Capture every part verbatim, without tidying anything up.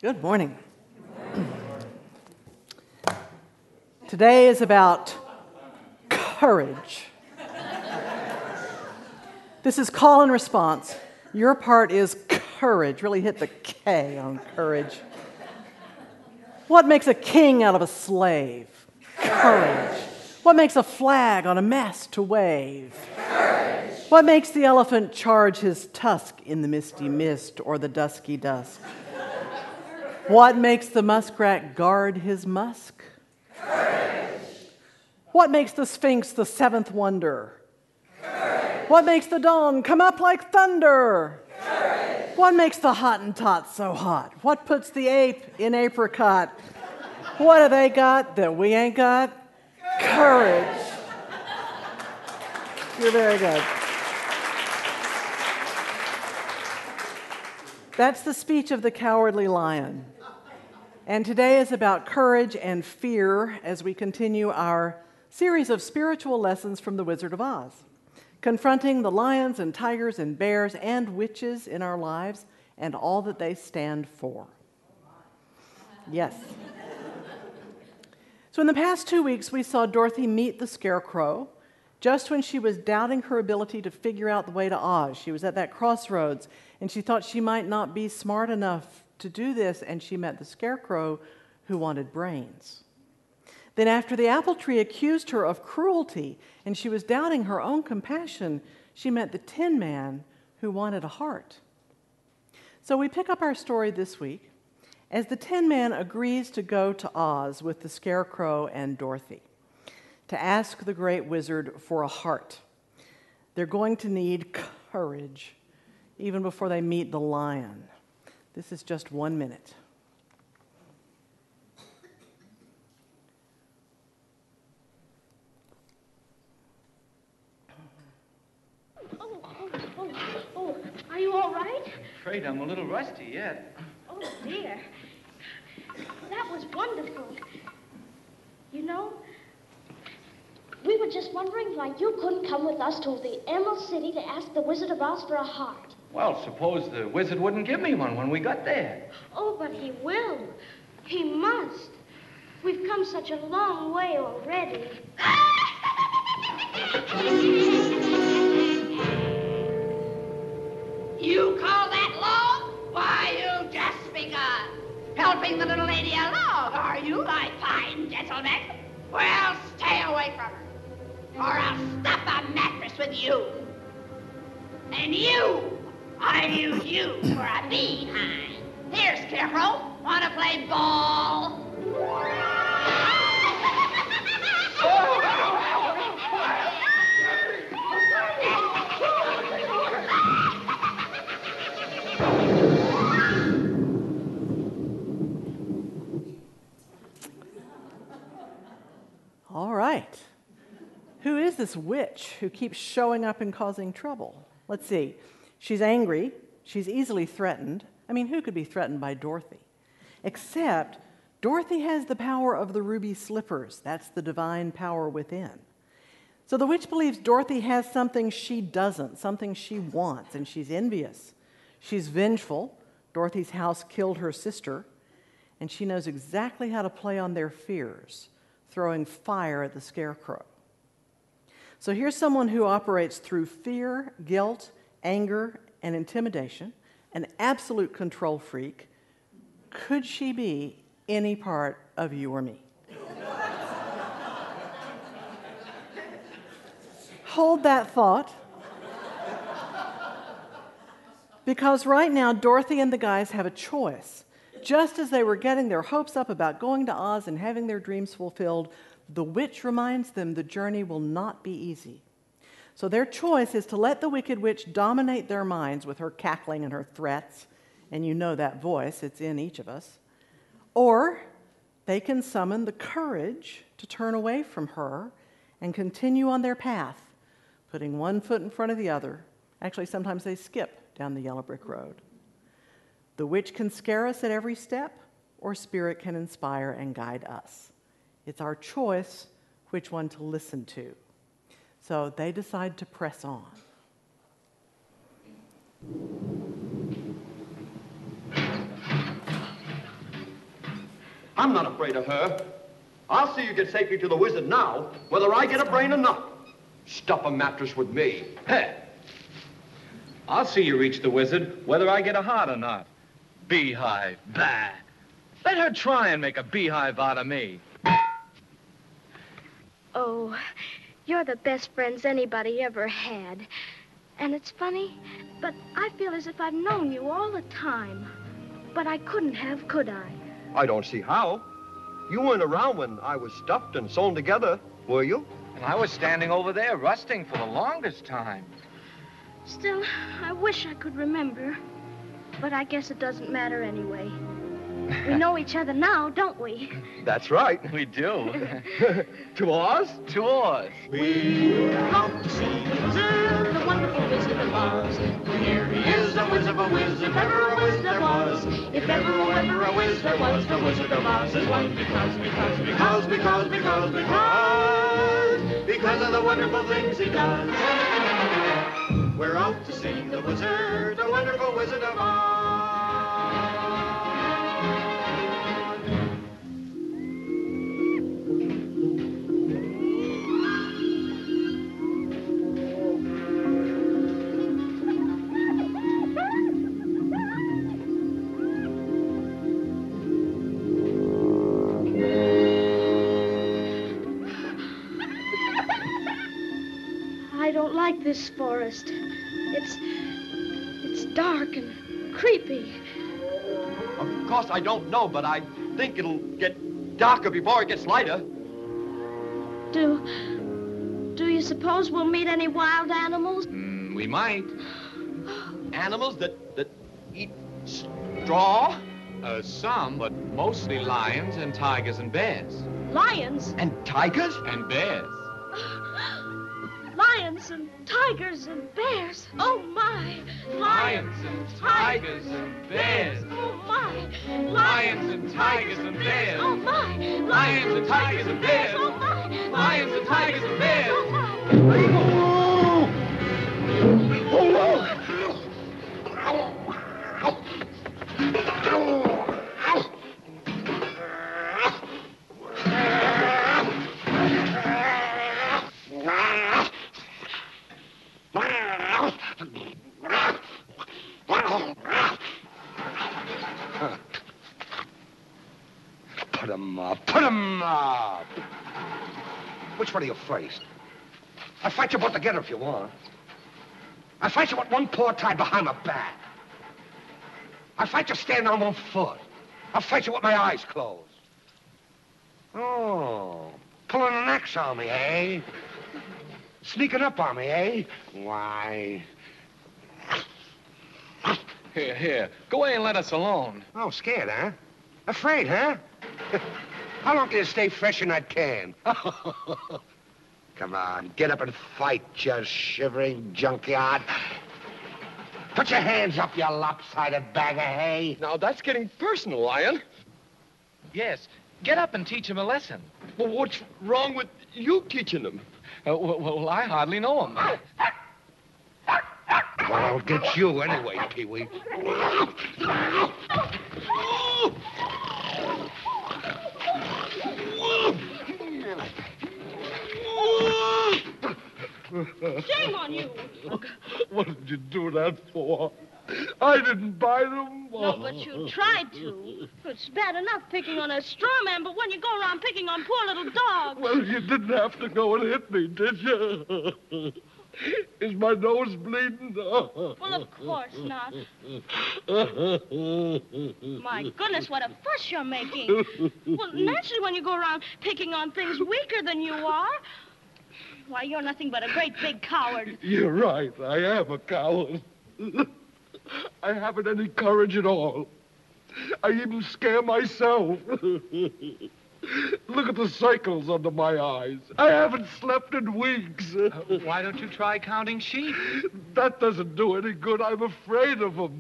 Good morning. Today is about courage. This is call and response. Your part is courage. Really hit the K on courage. What makes a king out of a slave? Courage. What makes a flag on a mast to wave? Courage. What makes the elephant charge his tusk in the misty mist or the dusky dusk? What makes the muskrat guard his musk? Courage. What makes the Sphinx the seventh wonder? Courage. What makes the dawn come up like thunder? Courage. What makes the Hottentot so hot? What puts the ape in apricot? What have they got that we ain't got? Courage. Courage. You're very good. That's the speech of the Cowardly Lion. And today is about courage and fear as we continue our series of spiritual lessons from The Wizard of Oz, confronting the lions and tigers and bears and witches in our lives and all that they stand for. Yes. So in the past two weeks, we saw Dorothy meet the Scarecrow just when she was doubting her ability to figure out the way to Oz. She was at that crossroads, and she thought she might not be smart enough to do this, and she met the Scarecrow who wanted brains. Then after the apple tree accused her of cruelty, and she was doubting her own compassion, she met the Tin Man who wanted a heart. So we pick up our story this week as the Tin Man agrees to go to Oz with the Scarecrow and Dorothy to ask the great wizard for a heart. They're going to need courage even before they meet the lion. This is just one minute. Oh, oh, oh, oh, are you all right? Afraid I'm a little rusty yet. Oh, dear. That was wonderful. You know, we were just wondering why you couldn't come with us to the Emerald City to ask the Wizard of Oz for a heart. Well, suppose the wizard wouldn't give me one when we got there. Oh, but he will. He must. We've come such a long way already. You call that long? Why, you've just begun. Helping the little lady along, are you, my fine gentleman? Well, stay away from her, or I'll stuff a mattress with you. And you, I'll use you for a beehive. Here, Scarecrow, wanna play ball? All right. Who is this witch who keeps showing up and causing trouble? Let's see. She's angry. She's easily threatened. I mean, who could be threatened by Dorothy? Except Dorothy has the power of the ruby slippers. That's the divine power within. So the witch believes Dorothy has something she doesn't, something she wants, and she's envious. She's vengeful. Dorothy's house killed her sister, and she knows exactly how to play on their fears, throwing fire at the Scarecrow. So here's someone who operates through fear, guilt, anger, and intimidation, an absolute control freak. Could she be any part of you or me? Hold that thought. Because right now, Dorothy and the guys have a choice. Just as they were getting their hopes up about going to Oz and having their dreams fulfilled, the witch reminds them the journey will not be easy. So their choice is to let the Wicked Witch dominate their minds with her cackling and her threats, and you know that voice, it's in each of us. Or they can summon the courage to turn away from her and continue on their path, putting one foot in front of the other. Actually, sometimes they skip down the yellow brick road. The witch can scare us at every step, or spirit can inspire and guide us. It's our choice which one to listen to. So they decide to press on. I'm not afraid of her. I'll see you get safely to the wizard now, whether I get a brain or not. Stuff a mattress with me. Hey, I'll see you reach the wizard, whether I get a heart or not. Beehive, bah. Let her try and make a beehive out of me. Oh, you're the best friends anybody ever had. And it's funny, but I feel as if I've known you all the time. But I couldn't have, could I? I don't see how. You weren't around when I was stuffed and sewn together, were you? And I was standing over there rusting for the longest time. Still, I wish I could remember. But I guess it doesn't matter anyway. We know each other now, don't we? That's right. We do. To Oz? To Oz. We're off to see the wizard, the wonderful Wizard of Oz. Here he is, the wizard of a wizard, if ever a wizard there was. If ever, oh, ever a wizard there was, the Wizard of Oz is one because, because, because, because, because, because, because of the wonderful things he does. We're off to see the wizard, the wonderful Wizard of Oz. I don't like this forest. It's... it's dark and creepy. Of course, I don't know, but I think it'll get darker before it gets lighter. Do... do you suppose we'll meet any wild animals? Mm, we might. Animals that, that eat straw? Uh, some, but mostly lions and tigers and bears. Lions? And tigers? And bears. Lions and tigers and bears. Oh, my. Lions and tigers and bears. Oh, my. Lions and tigers and bears. Oh, my. Lions and tigers and bears. Oh, my. Lions and tigers and bears. Oh, my. Put 'em up, put 'em up. Which one of you first? I'll fight you both together if you want. I'll fight you with one paw tied behind my back. I'll fight you standing on one foot. I'll fight you with my eyes closed. Oh, pulling an axe on me, eh? Sneaking up on me, eh? Why? Here, here. Go away and let us alone. Oh, scared, huh? Afraid, huh? How long can you stay fresh in that can? Come on, get up and fight, you shivering junkyard. Put your hands up, you lopsided bag of hay. Now, that's getting personal, Lion. Yes. Get up and teach him a lesson. Well, what's wrong with you teaching them? Uh, well, well, I hardly know him. Well, I'll get you anyway, Pee-wee. Shame on you. What did you do that for? I didn't buy them. No, but you tried to. It's bad enough picking on a straw man, but when you go around picking on poor little dogs. Well, you didn't have to go and hit me, did you? Is my nose bleeding? Well, of course not. My goodness, what a fuss you're making. Well, naturally, when you go around picking on things weaker than you are, why, you're nothing but a great big coward. You're right. I am a coward. I haven't any courage at all. I even scare myself. Look at the circles under my eyes. I haven't slept in weeks. Uh, why don't you try counting sheep? That doesn't do any good. I'm afraid of them.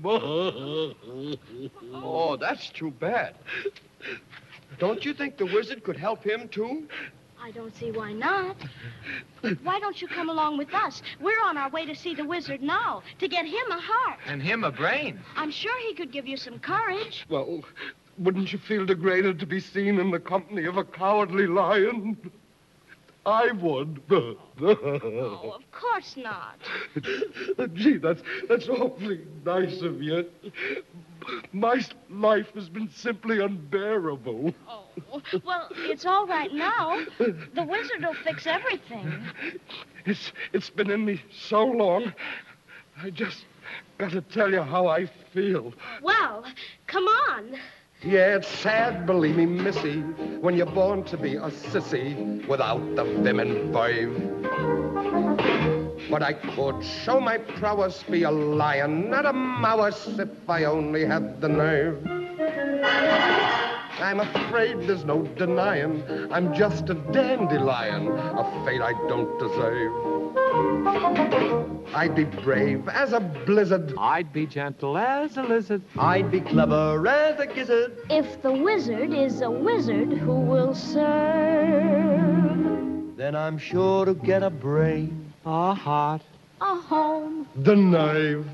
Oh, that's too bad. Don't you think the wizard could help him, too? I don't see why not. Why don't you come along with us? We're on our way to see the wizard now, to get him a heart. And him a brain. I'm sure he could give you some courage. Well, Wouldn't you feel degraded to be seen in the company of a cowardly lion? I would. Oh, of course not. Gee, that's, that's awfully nice of you. My life has been simply unbearable. Oh, well, it's all right now. The wizard will fix everything. It's, it's been in me so long. I just got to tell you how I feel. Well, come on. Yeah, it's sad, believe me, missy, when you're born to be a sissy without the vim and verve. But I could show my prowess, be a lion, not a mouse, if I only had the nerve. I'm afraid there's no denying I'm just a dandelion, a fate I don't deserve. I'd be brave as a blizzard. I'd be gentle as a lizard. I'd be clever as a gizzard. If the wizard is a wizard who will serve Then I'm sure to get a brain. A heart. a home. The knife.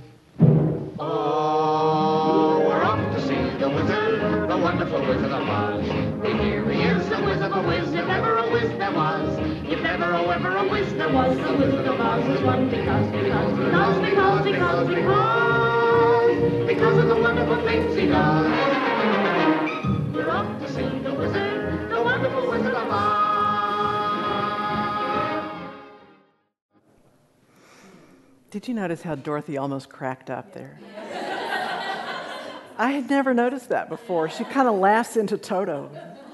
Oh, we're off to see the wizard, the wonderful Wizard of Oz. Here he is, the Wizard of Wiz, if ever a whiz there was. If ever, oh, ever a whiz there was, the Wizard of Oz is one because, because, because, because, because, because, because of the wonderful things he does. We're off to see the wizard, the wonderful Wizard of Oz. Did you notice how Dorothy almost cracked up there? I had never noticed that before. She kind of laughs into Toto.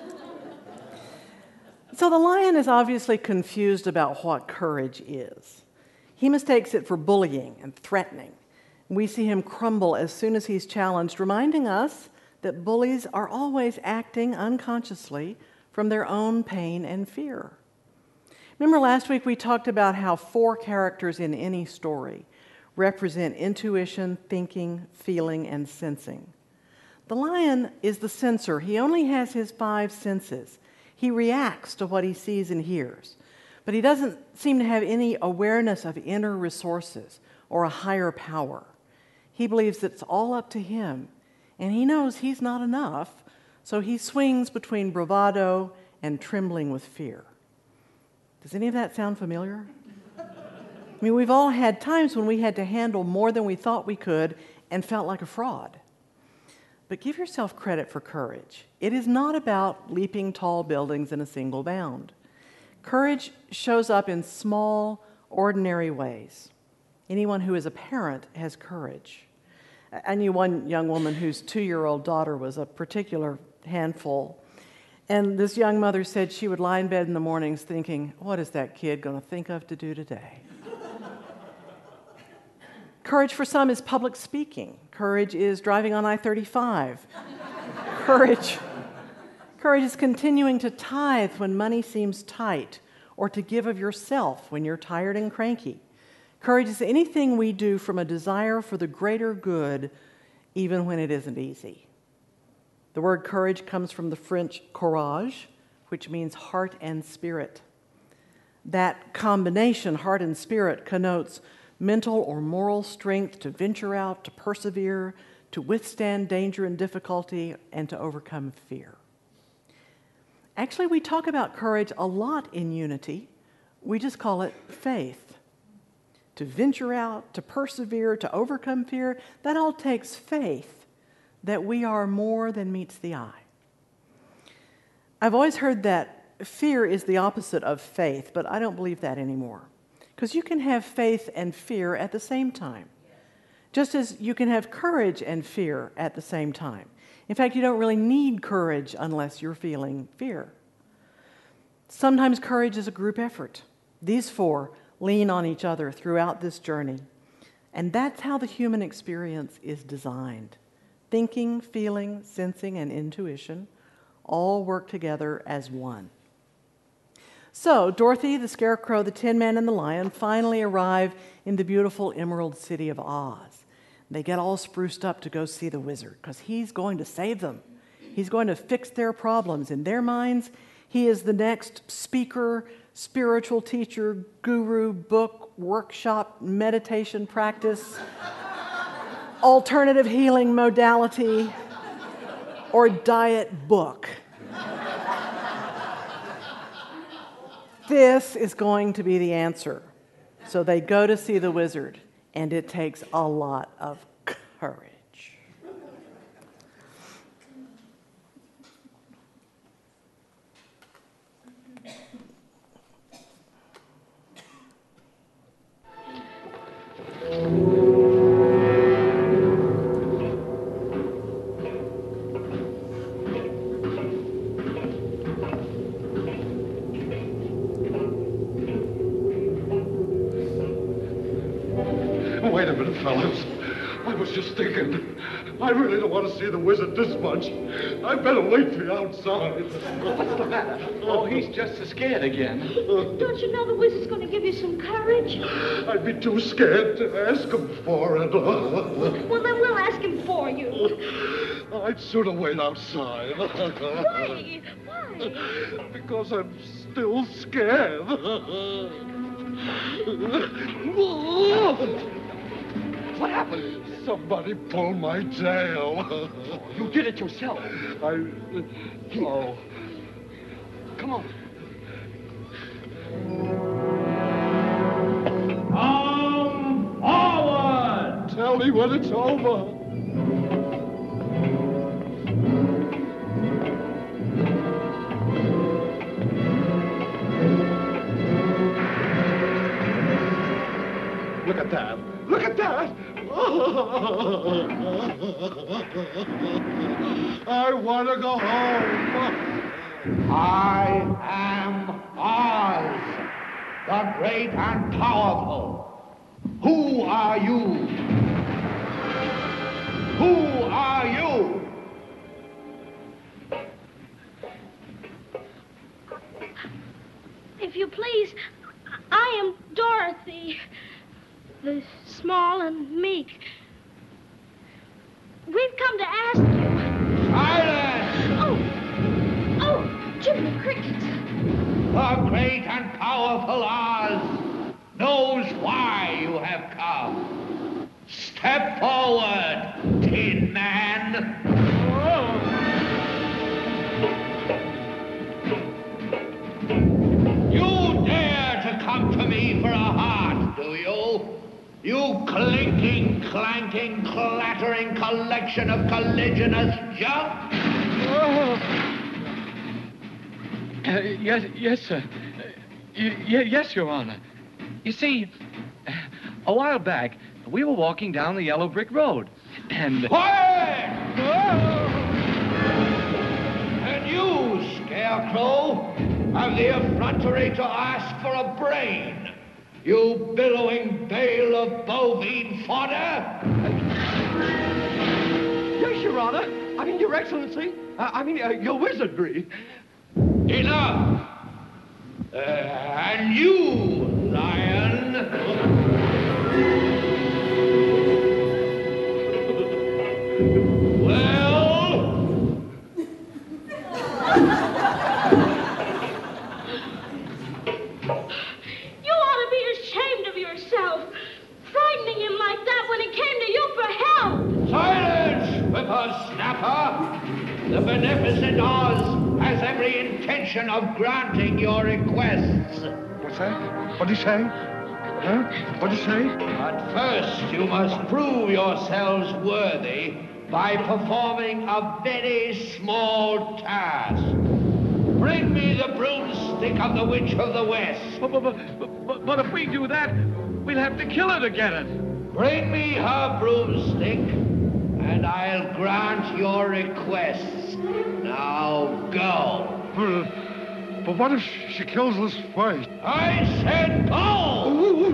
So the lion is obviously confused about what courage is. He mistakes it for bullying and threatening. We see him crumble as soon as he's challenged, reminding us that bullies are always acting unconsciously from their own pain and fear. Remember last week we talked about how four characters in any story represent intuition, thinking, feeling, and sensing. The lion is the sensor. He only has his five senses. He reacts to what he sees and hears, but he doesn't seem to have any awareness of inner resources or a higher power. He believes it's all up to him, and he knows he's not enough, so he swings between bravado and trembling with fear. Does any of that sound familiar? I mean, we've all had times when we had to handle more than we thought we could and felt like a fraud. But give yourself credit for courage. It is not about leaping tall buildings in a single bound. Courage shows up in small, ordinary ways. Anyone who is a parent has courage. I knew one young woman whose two-year-old daughter was a particular handful. And this young mother said she would lie in bed in the mornings thinking, what is that kid going to think of to do today? Courage for some is public speaking. Courage is driving on I thirty-five. Courage, courage is continuing to tithe when money seems tight, or to give of yourself when you're tired and cranky. Courage is anything we do from a desire for the greater good, even when it isn't easy. The word courage comes from the French courage, which means heart and spirit. That combination, heart and spirit, connotes mental or moral strength to venture out, to persevere, to withstand danger and difficulty, and to overcome fear. Actually, we talk about courage a lot in Unity. We just call it faith. To venture out, to persevere, to overcome fear, that all takes faith that we are more than meets the eye. I've always heard that fear is the opposite of faith, but I don't believe that anymore. Because you can have faith and fear at the same time, just as you can have courage and fear at the same time. In fact, you don't really need courage unless you're feeling fear. Sometimes courage is a group effort. These four lean on each other throughout this journey, and that's how the human experience is designed. Thinking, feeling, sensing, and intuition all work together as one. So, Dorothy, the Scarecrow, the Tin Man, and the Lion finally arrive in the beautiful Emerald City of Oz. They get all spruced up to go see the wizard, because he's going to save them. He's going to fix their problems. In their minds, he is the next speaker, spiritual teacher, guru, book, workshop, meditation practice, alternative healing modality. or diet book. This is going to be the answer. So they go to see the wizard, and it takes a lot of courage. Wait a minute, fellas. I was just thinking. I really don't want to see the wizard this much. I better wait for you outside. What's the matter? Oh, he's just so scared again. Don't you know the wizard's going to give you some courage? I'd be too scared to ask him for it. Well, then we'll ask him for you. I'd sooner wait outside. Why? Why? Because I'm still scared. What happened? Somebody pulled my tail. You did it yourself. I... Oh. Come on. Come forward! Tell me when it's over. Look at that. Look at that. I want to go home. I am Oz, the great and powerful. Who are you? Who are you? If you please, I am Dorothy, the small and meek. We've come to ask you. Silence! Oh, oh, Jimmy Cricket. The great and powerful Oz knows why you have come. Step forward, Tin Man. You dare to come to me for a heart, do you? You clinking, clanking, clattering collection of colliginous junk? Uh, yes, yes, sir. Uh, y- y- yes, Your Honor. You see, a while back, we were walking down the yellow brick road, and... Quiet! And you, Scarecrow, have the effrontery to ask for a brain. You billowing bale of bovine fodder! Yes, Your Honor. I mean, Your Excellency. Uh, I mean, uh, your wizardry. Enough! Uh, and you, lion! Well? You ought to be ashamed of yourself, frightening him like that when he came to you for help. Silence, whippersnapper! The beneficent Oz has every intention of granting your requests. What's that? What'd he say? Huh? What'd he say? But first, you must prove yourselves worthy by performing a very small task. Bring me the broomstick of the Witch of the West. But, but, but, but, but if we do that, we'll have to kill her to get it. Bring me her broomstick, and I'll grant your requests. Now go. But, but what if she kills us first? I said go!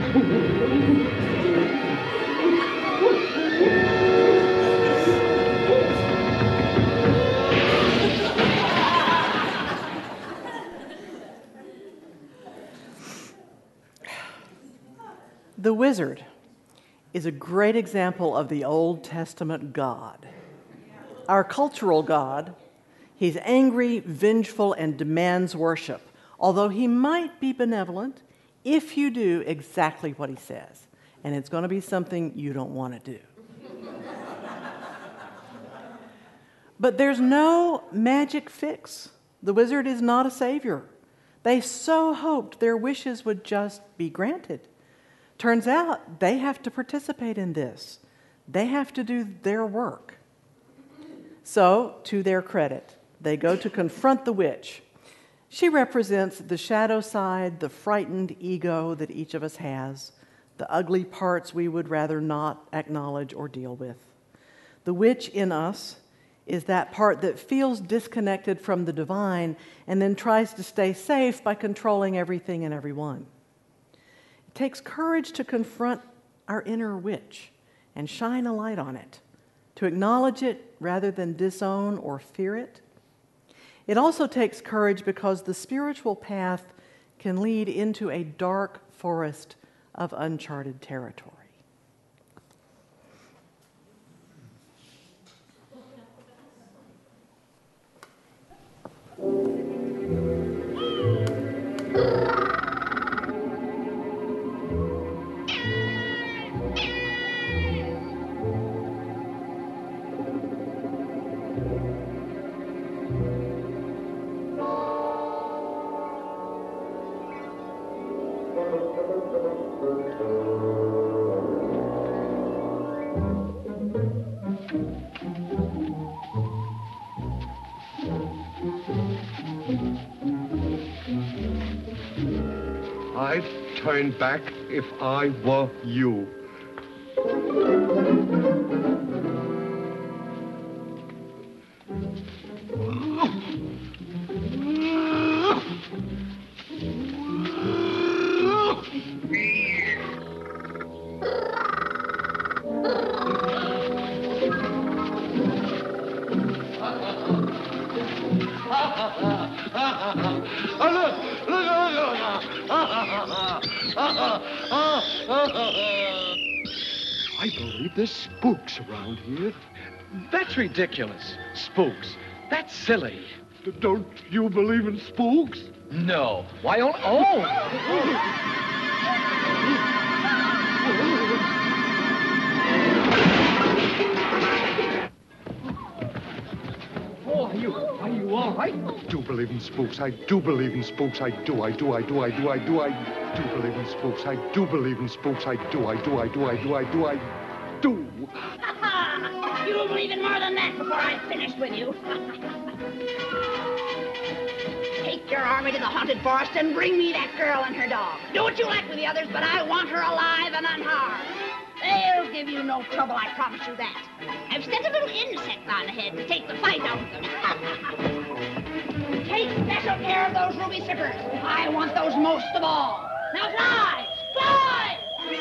The wizard is a great example of the Old Testament God. Our cultural God, he's angry, vengeful, and demands worship, although he might be benevolent if you do exactly what he says. And it's going to be something you don't want to do. But there's no magic fix. The wizard is not a savior. They so hoped their wishes would just be granted. Turns out they have to participate in this. They have to do their work. So, to their credit, they go to confront the witch. She represents the shadow side, the frightened ego that each of us has, the ugly parts we would rather not acknowledge or deal with. The witch in us is that part that feels disconnected from the divine and then tries to stay safe by controlling everything and everyone. It takes courage to confront our inner witch and shine a light on it, to acknowledge it rather than disown or fear it. It also takes courage because the spiritual path can lead into a dark forest of uncharted territory. I'd turn back if I were you. I believe there's spooks around here. That's ridiculous. Spooks. That's silly. D- don't you believe in spooks? No. Why only... Oh! Oh, are you, are you all right? I do believe in spooks. I do believe in spooks. I do, I do, I do, I do, I do, I do believe in spooks. I do believe in spooks. I do, I do, I do, I do, I do, I do. You'll believe in more than that before I'm finished with you. Take your army to the haunted forest and bring me that girl and her dog. Do what you like with the others, but I want her alive and unharmed. They'll give you no trouble, I promise you that. I've sent a little insect on ahead to take the fight out of them. Take special care of those ruby zippers. I want those most of all. Now fly! Fly!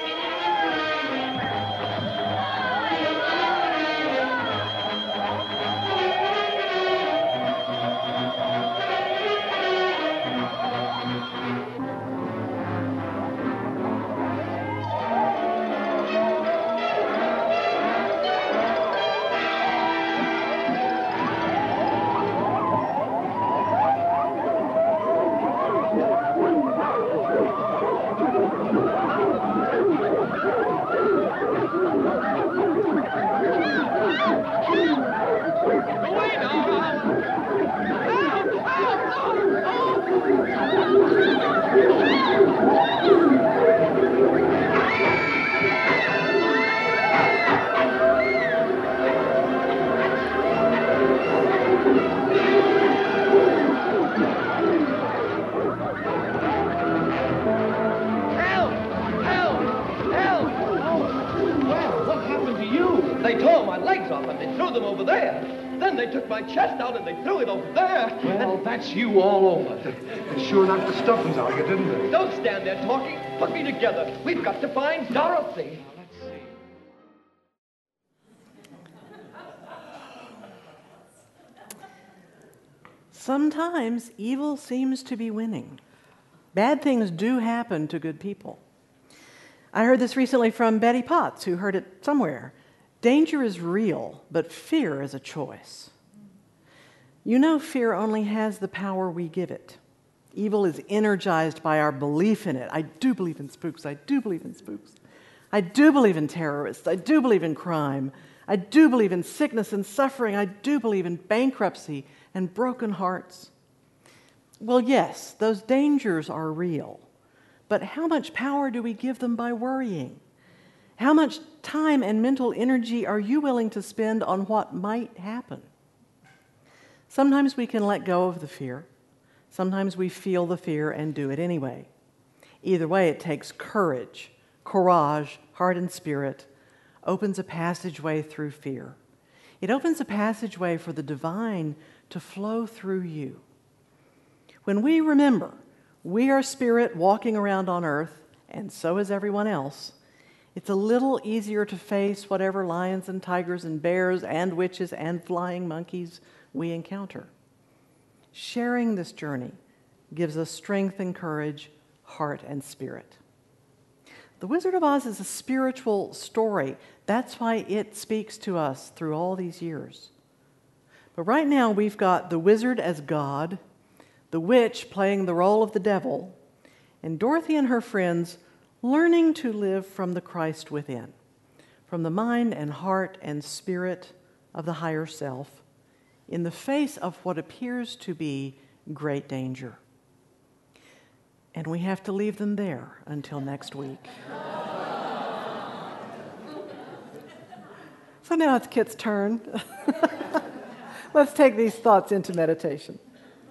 They tore my legs off and they threw them over there. Then they took my chest out and they threw it over there. Well, that's you all over. They sure knocked the stuffings out of you, didn't they? Don't stand there talking. Put me together. We've got to find Dorothy. Let's see. Sometimes evil seems to be winning. Bad things do happen to good people. I heard this recently from Betty Potts, who heard it somewhere. Danger is real, but fear is a choice. You know, fear only has the power we give it. Evil is energized by our belief in it. I do believe in spooks. I do believe in spooks. I do believe in terrorists. I do believe in crime. I do believe in sickness and suffering. I do believe in bankruptcy and broken hearts. Well, yes, those dangers are real. But how much power do we give them by worrying? How much time and mental energy are you willing to spend on what might happen? Sometimes we can let go of the fear. Sometimes we feel the fear and do it anyway. Either way, it takes courage, courage, heart and spirit, opens a passageway through fear. It opens a passageway for the divine to flow through you. When we remember we are spirit walking around on earth, and so is everyone else, it's a little easier to face whatever lions and tigers and bears and witches and flying monkeys we encounter. Sharing this journey gives us strength and courage, heart and spirit. The Wizard of Oz is a spiritual story. That's why it speaks to us through all these years. But right now we've got the wizard as God, the witch playing the role of the devil, and Dorothy and her friends learning to live from the Christ within, from the mind and heart and spirit of the higher self, in the face of what appears to be great danger. And we have to leave them there until next week. So now it's Kit's turn. Let's take these thoughts into meditation.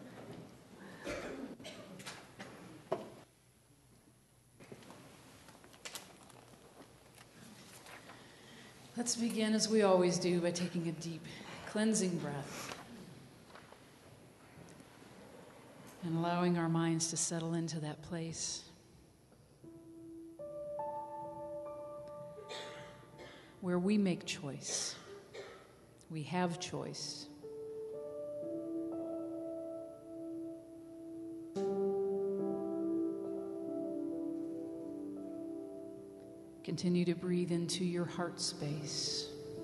Let's begin, as we always do, by taking a deep, cleansing breath and allowing our minds to settle into that place where we make choice. We have choice. Continue to breathe into your heart space.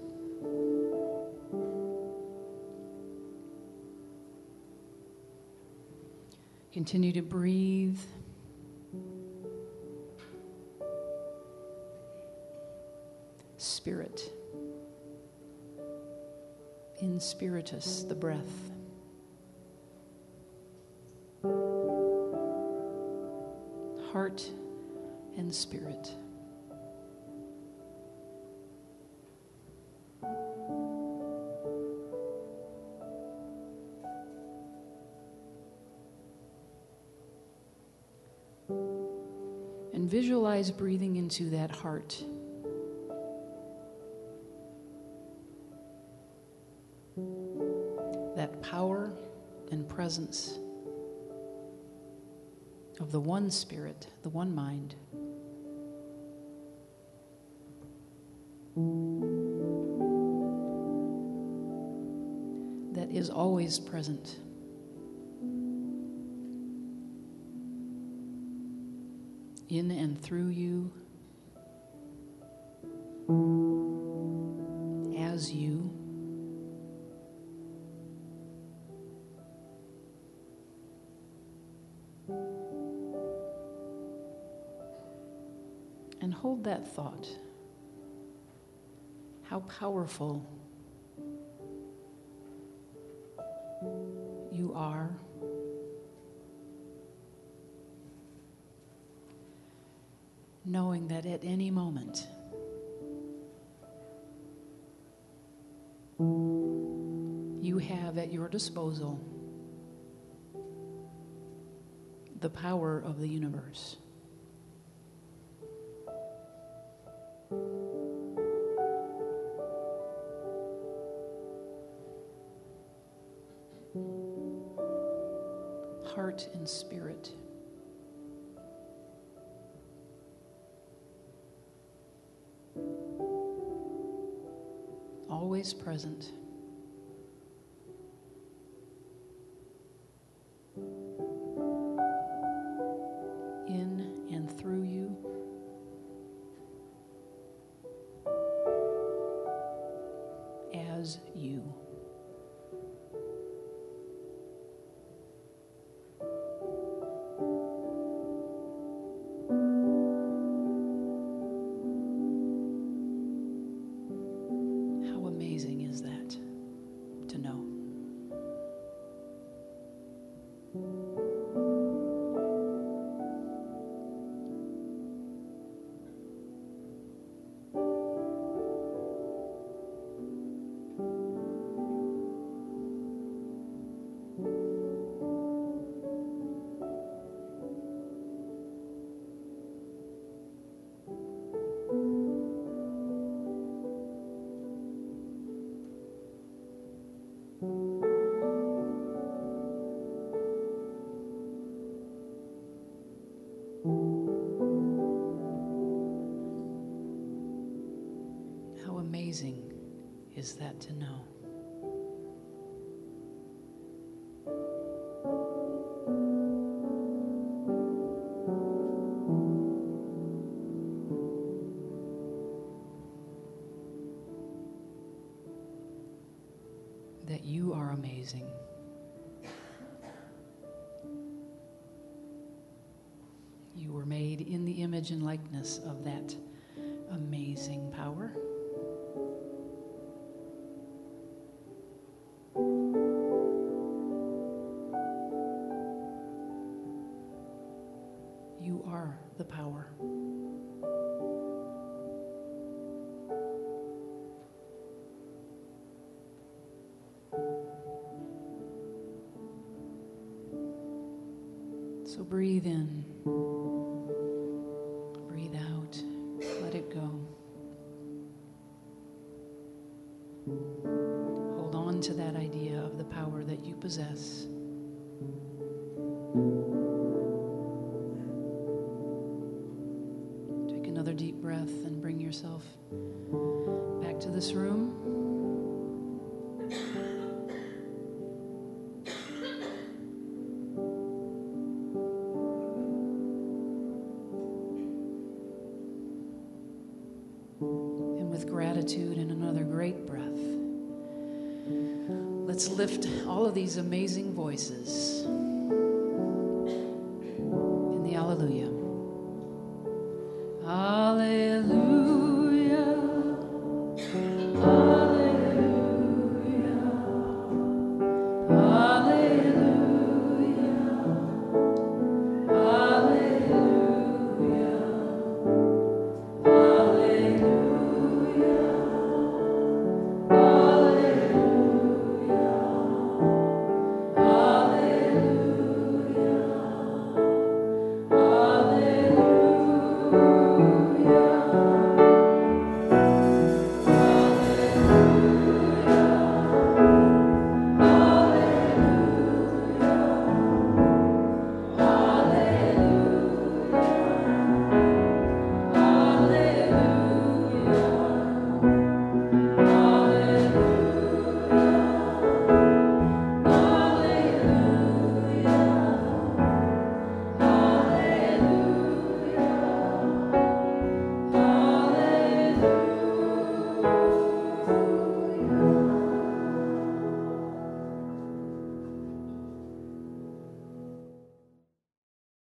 Continue to breathe. Spirit. In spiritus, the breath. Heart and spirit. And visualize breathing into that heart. That power and presence of the one spirit, the one mind. That is always present. In and through you, as you, and hold that thought. How powerful you are. Knowing that at any moment you have at your disposal the power of the universe. Heart and spirit. Always present. In and through you. As you. How is that to know? That you are amazing. You were made in the image and likeness of that amazing power. You are the power. So breathe in, breathe out, let it go. Hold on to that idea of the power that you possess. Take another deep breath and bring yourself back to this room. Gratitude and another great breath. Let's lift all of these amazing voices in the Alleluia.